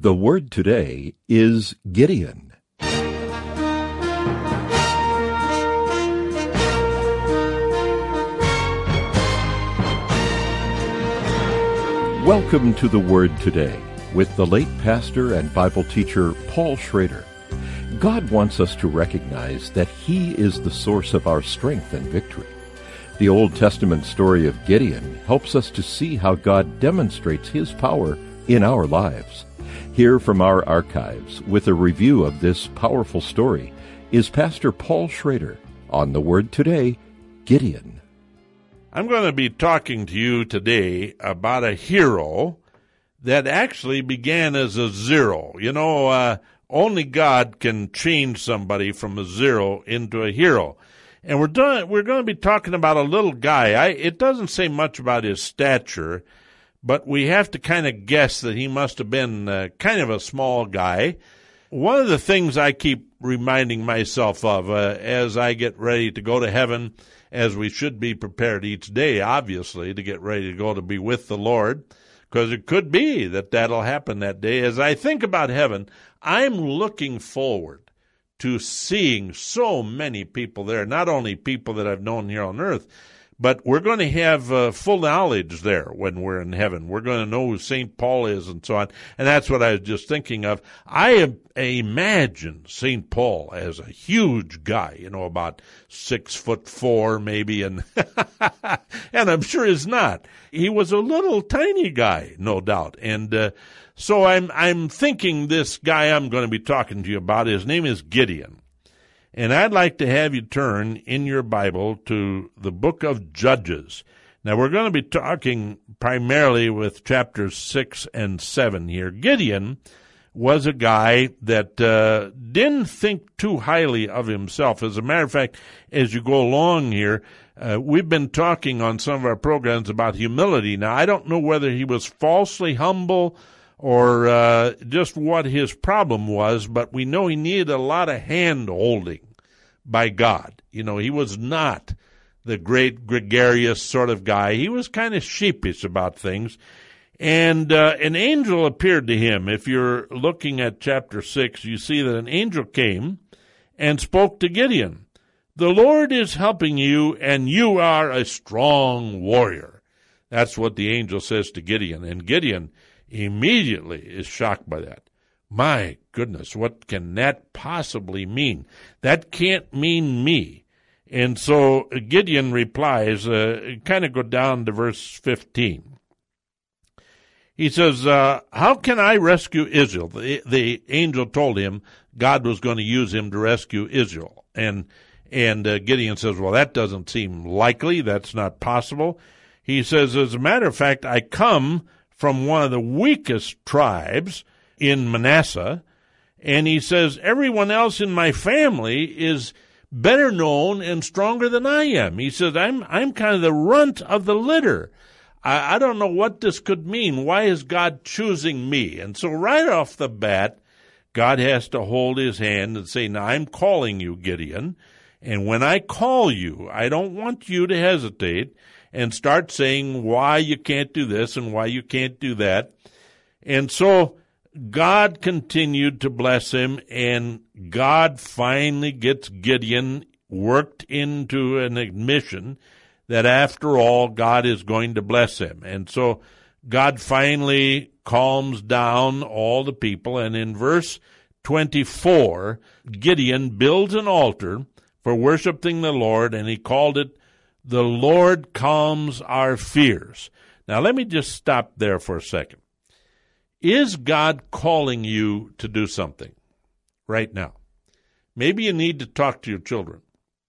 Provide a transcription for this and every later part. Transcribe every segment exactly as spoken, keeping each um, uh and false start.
The word today is Gideon. Welcome to The Word Today with the late pastor and Bible teacher Paul Schrader. God wants us to recognize that He is the source of our strength and victory. The Old Testament story of Gideon helps us to see how God demonstrates His power in our lives. Here from our archives with a review of this powerful story is Pastor Paul Schrader on The Word Today, Gideon. I'm going to be talking to you today about a hero that actually began as a zero. You know, uh, only God can change somebody from a zero into a hero. And we're done, we're going to be talking about a little guy. I, it doesn't say much about his stature, but we have to kind of guess that he must have been uh, kind of a small guy. One of the things I keep reminding myself of uh, as I get ready to go to heaven, as we should be prepared each day, obviously, to get ready to go to be with the Lord, because it could be that that'll happen that day. As I think about heaven, I'm looking forward to seeing so many people there, not only people that I've known here on earth, but we're going to have uh, full knowledge there when we're in heaven. We're going to know who Saint Paul is and so on. And that's what I was just thinking of. I imagine Saint Paul as a huge guy, you know, about six foot four maybe, and and I'm sure he's not. He was a little tiny guy, no doubt. And uh, so I'm I'm thinking this guy I'm going to be talking to you about, his name is Gideon. And I'd like to have you turn in your Bible to the book of Judges. Now, we're going to be talking primarily with chapters six and seven here. Gideon was a guy that uh, didn't think too highly of himself. As a matter of fact, as you go along here, uh, we've been talking on some of our programs about humility. Now, I don't know whether he was falsely humble or uh, just what his problem was, but we know he needed a lot of hand-holding by God. You know, he was not the great gregarious sort of guy. He was kind of sheepish about things. And uh, an angel appeared to him. If you're looking at chapter six, you see that an angel came and spoke to Gideon. The Lord is helping you, and you are a strong warrior. That's what the angel says to Gideon. And Gideon immediately is shocked by that. My goodness, what can that possibly mean? That can't mean me. And so Gideon replies, uh, kind of go down to verse fifteen. He says, uh, how can I rescue Israel? The, the angel told him God was going to use him to rescue Israel. And, and uh, Gideon says, well, that doesn't seem likely. That's not possible. He says, as a matter of fact, I come from one of the weakest tribes in Manasseh, and he says, everyone else in my family is better known and stronger than I am. He says, I'm I'm kind of the runt of the litter. I, I don't know what this could mean. Why is God choosing me? And so right off the bat, God has to hold his hand and say, now I'm calling you, Gideon, and when I call you, I don't want you to hesitate and start saying why you can't do this and why you can't do that. And so God continued to bless him, and God finally gets Gideon worked into an admission that after all, God is going to bless him. And so God finally calms down all the people, and in verse twenty-four, Gideon builds an altar for worshiping the Lord, and he called it, "The Lord Calms Our Fears." Now, let me just stop there for a second. Is God calling you to do something right now? Maybe you need to talk to your children.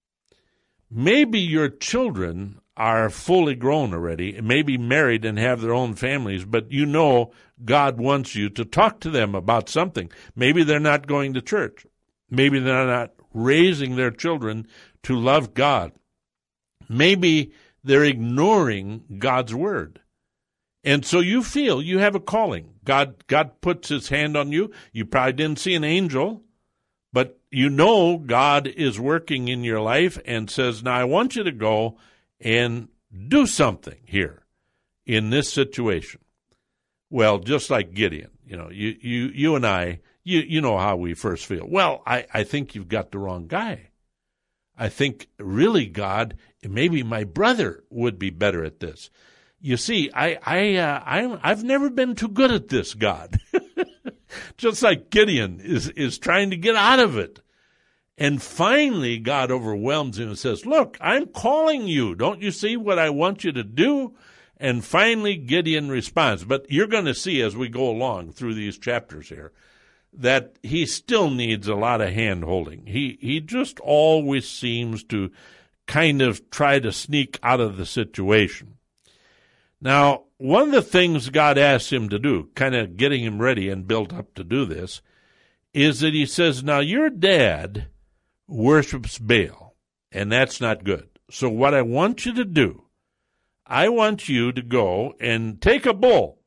Maybe your children are fully grown already, maybe married and have their own families, but you know God wants you to talk to them about something. Maybe they're not going to church. Maybe they're not raising their children to love God. Maybe they're ignoring God's word. And so you feel you have a calling. God, God puts his hand on you. You probably didn't see an angel, but you know God is working in your life and says, now I want you to go and do something here in this situation. Well, just like Gideon, you know, you, you, you and I, you, you know how we first feel. Well, I, I think you've got the wrong guy. I think really, God, maybe my brother would be better at this. You see, I, I, uh, I, I've never been too good at this, God. Just like Gideon is, is trying to get out of it. And finally, God overwhelms him and says, look, I'm calling you. Don't you see what I want you to do? And finally, Gideon responds. But you're going to see as we go along through these chapters here that he still needs a lot of hand-holding. He, he just always seems to kind of try to sneak out of the situation. Now, one of the things God asks him to do, kind of getting him ready and built up to do this, is that he says, now your dad worships Baal, and that's not good. So what I want you to do, I want you to go and take a bull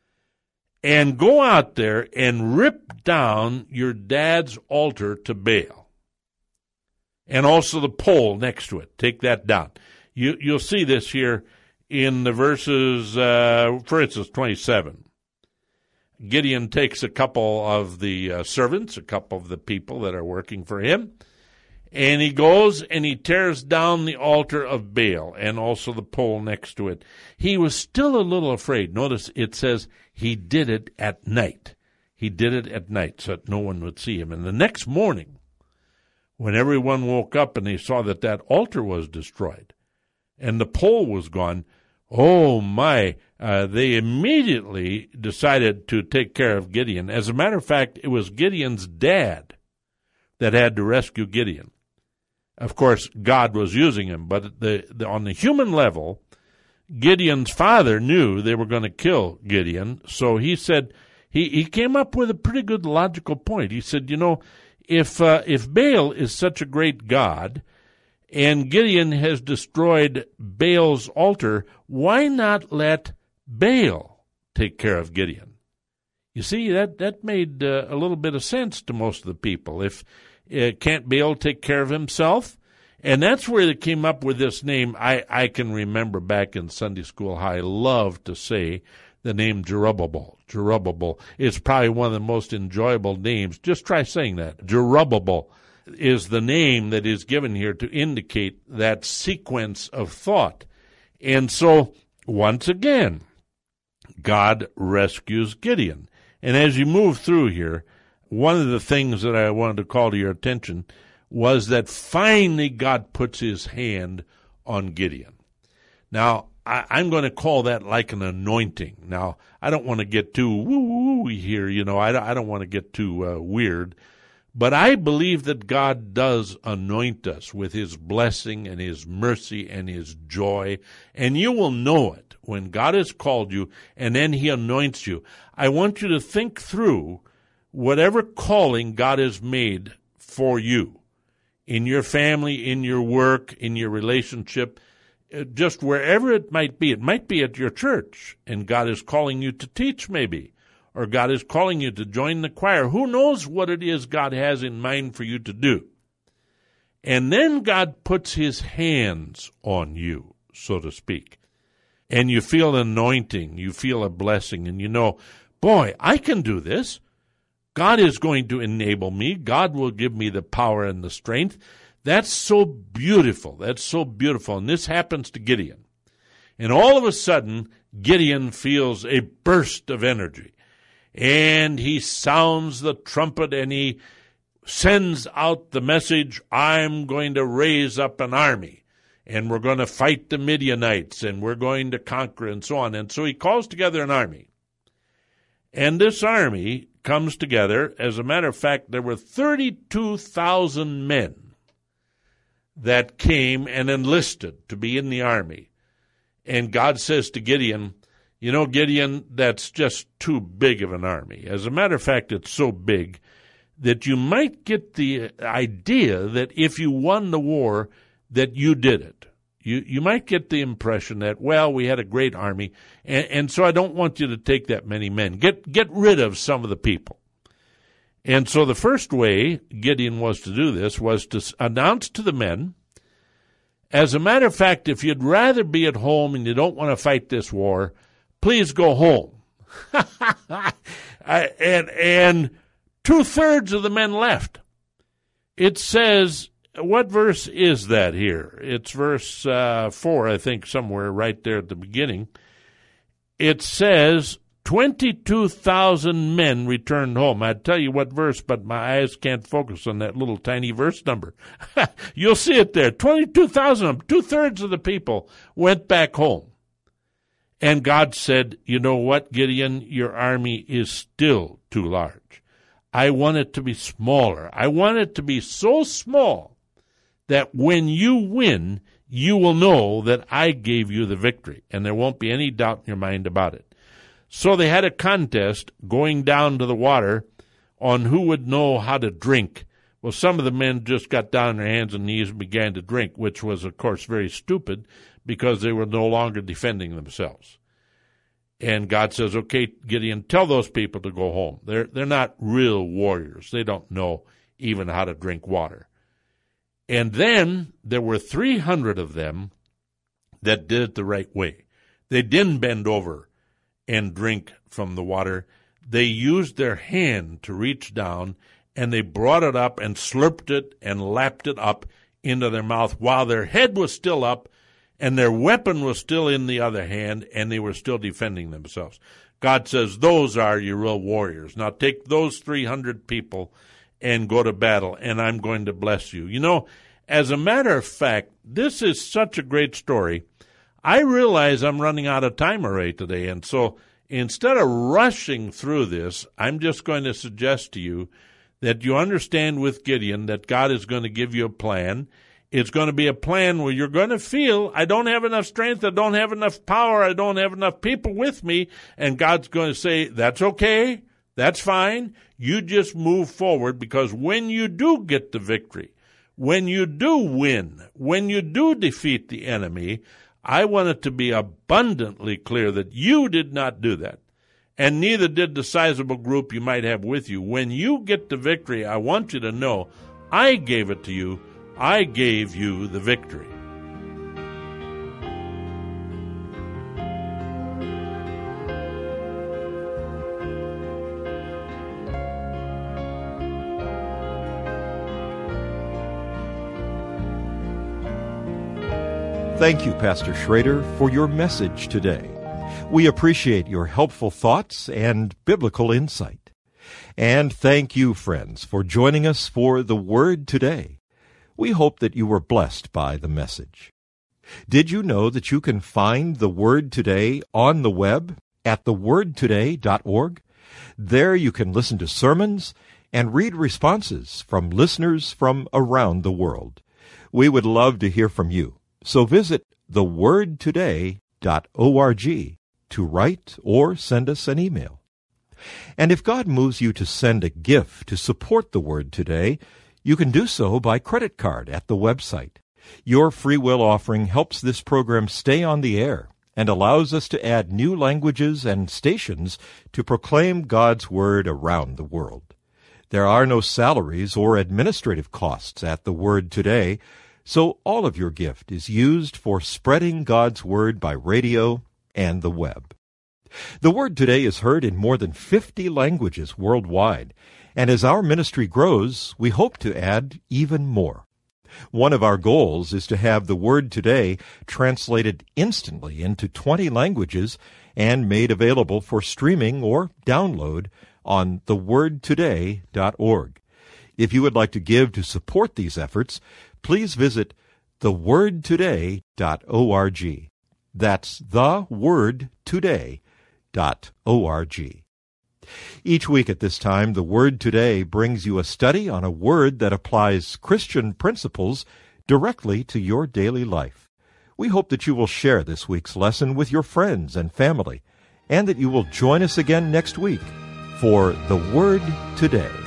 and go out there and rip down your dad's altar to Baal. And also the pole next to it. Take that down. You, you'll see this here in the verses, uh, for instance, twenty-seven. Gideon takes a couple of the uh, servants, a couple of the people that are working for him, and he goes and he tears down the altar of Baal and also the pole next to it. He was still a little afraid. Notice it says he did it at night. He did it at night so that no one would see him. And the next morning, when everyone woke up and they saw that that altar was destroyed and the pole was gone, oh my, uh, they immediately decided to take care of Gideon. As a matter of fact, it was Gideon's dad that had to rescue Gideon. Of course, God was using him, but the, the, on the human level, Gideon's father knew they were going to kill Gideon, so he said, he, he came up with a pretty good logical point. He said, you know, if uh, if Baal is such a great god, and Gideon has destroyed Baal's altar, why not let Baal take care of Gideon? You see, that, that made uh, a little bit of sense to most of the people. If uh, can't Baal take care of himself? And that's where they came up with this name. I, I can remember back in Sunday school how I loved to say the name Jerubbaal. Jerubbaal is probably one of the most enjoyable names. Just try saying that. Jerubbaal is the name that is given here to indicate that sequence of thought. And so, once again, God rescues Gideon. And as you move through here, one of the things that I wanted to call to your attention was that finally God puts his hand on Gideon. Now, I, I'm going to call that like an anointing. Now, I don't want to get too woo-woo here, you know, I, I don't want to get too uh, weird. But I believe that God does anoint us with his blessing and his mercy and his joy, and you will know it when God has called you and then he anoints you. I want you to think through whatever calling God has made for you, in your family, in your work, in your relationship, just wherever it might be. It might be at your church, and God is calling you to teach maybe, or God is calling you to join the choir. Who knows what it is God has in mind for you to do? And then God puts his hands on you, so to speak, and you feel an anointing, you feel a blessing, and you know, boy, I can do this. God is going to enable me. God will give me the power and the strength. That's so beautiful. That's so beautiful. And this happens to Gideon. And all of a sudden, Gideon feels a burst of energy. And he sounds the trumpet and he sends out the message, I'm going to raise up an army. And we're going to fight the Midianites. And we're going to conquer and so on. And so he calls together an army. And this army comes together. As a matter of fact, there were thirty-two thousand men that came and enlisted to be in the army. And God says to Gideon, you know, Gideon, that's just too big of an army. As a matter of fact, it's so big that you might get the idea that if you won the war, that you did it. You you might get the impression that, well, we had a great army, and, and so I don't want you to take that many men. Get get rid of some of the people. And so the first way Gideon was to do this was to announce to the men, as a matter of fact, if you'd rather be at home and you don't want to fight this war, please go home. and and two-thirds of the men left. It says, what verse is that here? It's verse uh, four, I think, somewhere right there at the beginning. It says, twenty-two thousand men returned home. I'd tell you what verse, but my eyes can't focus on that little tiny verse number. You'll see it there. twenty-two thousand, two-thirds of the people went back home. And God said, you know what, Gideon, your army is still too large. I want it to be smaller. I want it to be so small that when you win, you will know that I gave you the victory, and there won't be any doubt in your mind about it. So they had a contest going down to the water on who would know how to drink. Well, some of the men just got down on their hands and knees and began to drink, which was, of course, very stupid because they were no longer defending themselves. And God says, okay, Gideon, tell those people to go home. They're, they're not real warriors. They don't know even how to drink water. And then there were three hundred of them that did it the right way. They didn't bend over and drink from the water. They used their hand to reach down, and they brought it up and slurped it and lapped it up into their mouth while their head was still up and their weapon was still in the other hand, and they were still defending themselves. God says, those are your real warriors. Now take those three hundred people and go to battle, and I'm going to bless you. You know, as a matter of fact, this is such a great story. I realize I'm running out of time already today, and so instead of rushing through this, I'm just going to suggest to you that you understand with Gideon that God is going to give you a plan. It's going to be a plan where you're going to feel, I don't have enough strength, I don't have enough power, I don't have enough people with me, and God's going to say, that's okay, that's fine, you just move forward, because when you do get the victory, when you do win, when you do defeat the enemy, I want it to be abundantly clear that you did not do that, and neither did the sizable group you might have with you. When you get the victory, I want you to know, I gave it to you, I gave you the victory. Thank you, Pastor Schrader, for your message today. We appreciate your helpful thoughts and biblical insight. And thank you, friends, for joining us for The Word Today. We hope that you were blessed by the message. Did you know that you can find The Word Today on the web at the word today dot org? There you can listen to sermons and read responses from listeners from around the world. We would love to hear from you, so visit the word today dot org to write or send us an email. And if God moves you to send a gift to support The Word Today, you can do so by credit card at the website. Your free will offering helps this program stay on the air and allows us to add new languages and stations to proclaim God's Word around the world. There are no salaries or administrative costs at The Word Today, so all of your gift is used for spreading God's Word by radio and the web. The Word Today is heard in more than fifty languages worldwide, and as our ministry grows, we hope to add even more. One of our goals is to have The Word Today translated instantly into twenty languages and made available for streaming or download on the word today dot org. If you would like to give to support these efforts, please visit the word today dot org. That's the word today dot org. Each week at this time, The Word Today brings you a study on a word that applies Christian principles directly to your daily life. We hope that you will share this week's lesson with your friends and family, and that you will join us again next week for The Word Today.